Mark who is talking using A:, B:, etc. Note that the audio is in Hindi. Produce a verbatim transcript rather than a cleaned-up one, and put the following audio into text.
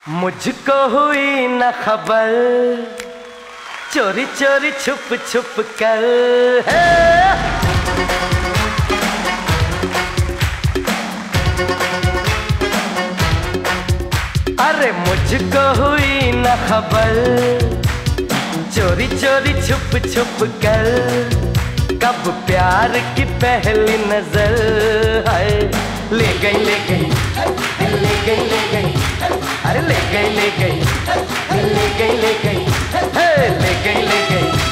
A: मुझको हुई न खबर, चोरी चोरी छुप छुप कर है। अरे मुझको हुई न खबर, चोरी चोरी छुप छुप कर, कब प्यार की पहली नजर है। ले गई ले गई ले गई ले गई, अरे ले गई ले गई ले गई ले गई ले गई ले गई।